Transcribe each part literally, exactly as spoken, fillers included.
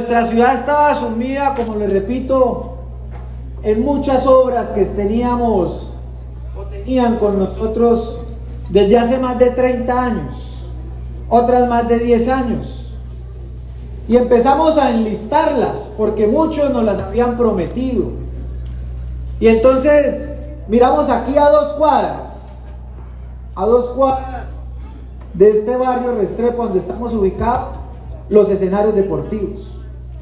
Nuestra ciudad estaba sumida, como les repito, en muchas obras que teníamos o tenían con nosotros desde hace más de treinta años, otras más de diez años. Y empezamos a enlistarlas porque muchos nos las habían prometido. Y entonces miramos aquí a dos cuadras, a dos cuadras de este barrio Restrepo donde estamos ubicados, los escenarios deportivos.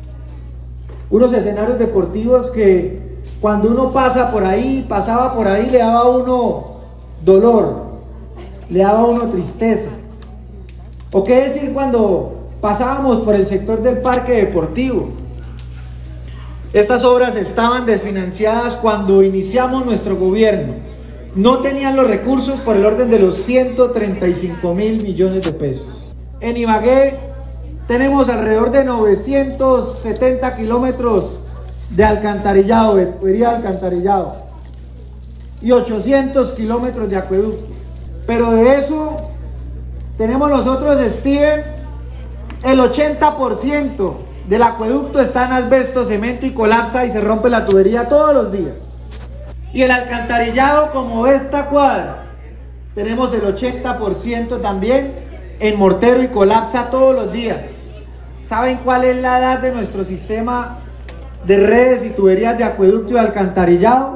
Unos escenarios deportivos que cuando uno pasa por ahí, pasaba por ahí, le daba a uno dolor, le daba a uno tristeza. O qué decir cuando pasábamos por el sector del parque deportivo. Estas obras estaban desfinanciadas cuando iniciamos nuestro gobierno. No tenían los recursos por el orden de los ciento treinta y cinco mil millones de pesos. En Ibagué tenemos alrededor de novecientos setenta kilómetros de alcantarillado, de tubería de alcantarillado, y ochocientos kilómetros de acueducto. Pero de eso tenemos nosotros, Steven, el ochenta por ciento del acueducto está en asbesto, cemento y colapsa y se rompe la tubería todos los días. Y el alcantarillado, como esta cuadra, tenemos el ochenta por ciento también en mortero y colapsa todos los días. ¿Saben cuál es la edad de nuestro sistema de redes y tuberías de acueducto y alcantarillado?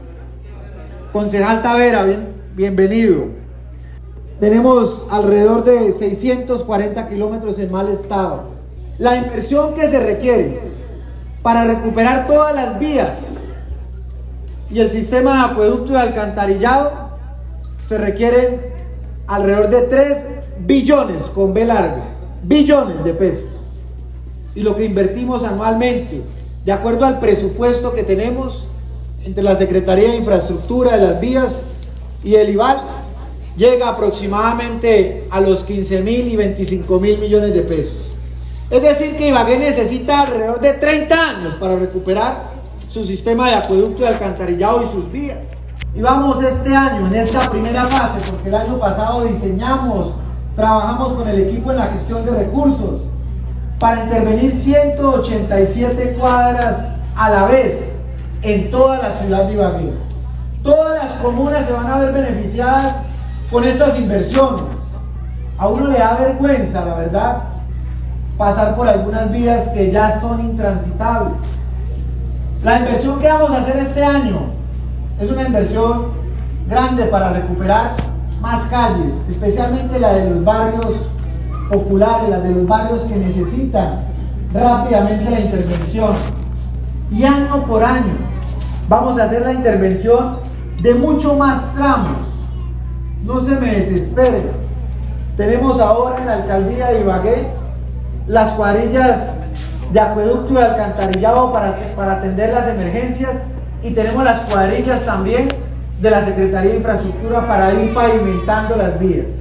Concejal Tavera, bien, bienvenido. Tenemos alrededor de seiscientos cuarenta kilómetros en mal estado. La inversión que se requiere para recuperar todas las vías y el sistema de acueducto y alcantarillado se requieren alrededor de tres billones con B larga, billones de pesos. Y lo que invertimos anualmente, de acuerdo al presupuesto que tenemos entre la Secretaría de Infraestructura de las Vías y el IVAL, llega aproximadamente a los quince mil y veinticinco mil millones de pesos. Es decir, que Ibagué necesita alrededor de treinta años para recuperar su sistema de acueducto y alcantarillado y sus vías. Y vamos este año, en esta primera fase, porque el año pasado diseñamos, trabajamos con el equipo en la gestión de recursos para intervenir ciento ochenta y siete cuadras a la vez en toda la ciudad de Ibagué. Todas las comunas se van a ver beneficiadas con estas inversiones. A uno le da vergüenza, la verdad, pasar por algunas vías que ya son intransitables. La inversión que vamos a hacer este año es una inversión grande para recuperar más calles, especialmente la de los barrios populares, la de los barrios que necesitan rápidamente la intervención. Y año por año vamos a hacer la intervención de mucho más tramos. No se me desesperen. Tenemos ahora en la alcaldía de Ibagué las cuadrillas de acueducto y alcantarillado para, para atender las emergencias, y tenemos las cuadrillas también de la Secretaría de Infraestructura para ir pavimentando las vías.